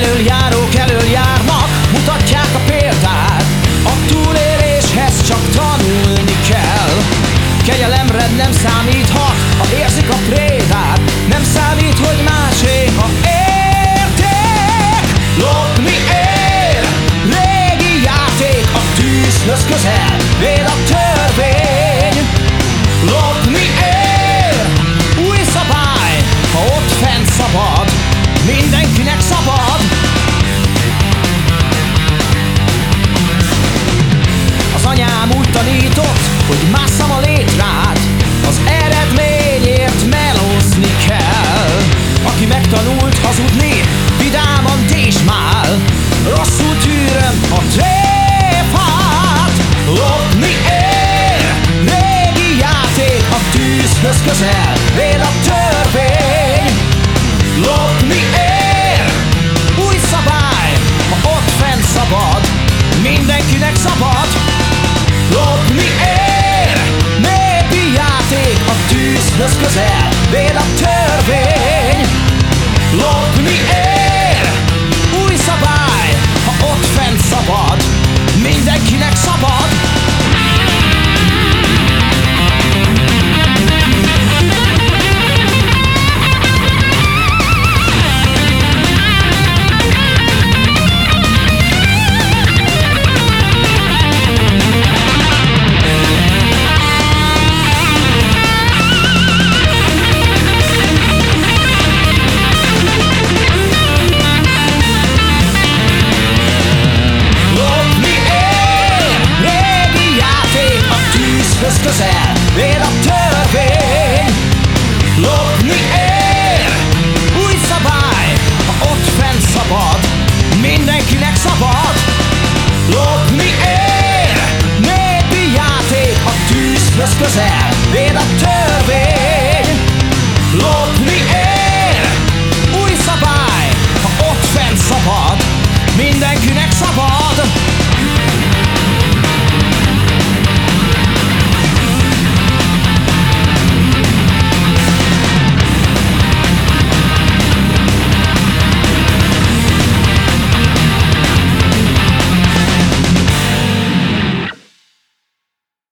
Elöljárók elöljárnak, mutatják a példát. A túléléshez csak tanulni kell. Kegyelemre nem számíthat, ha érzik a prédát. Nem számít, hogy másé, ha érték. Lopni ér, régi játék, a tűzhöz közel véd a törvény. Lopni ér, új szabály, ha ott fent szabad.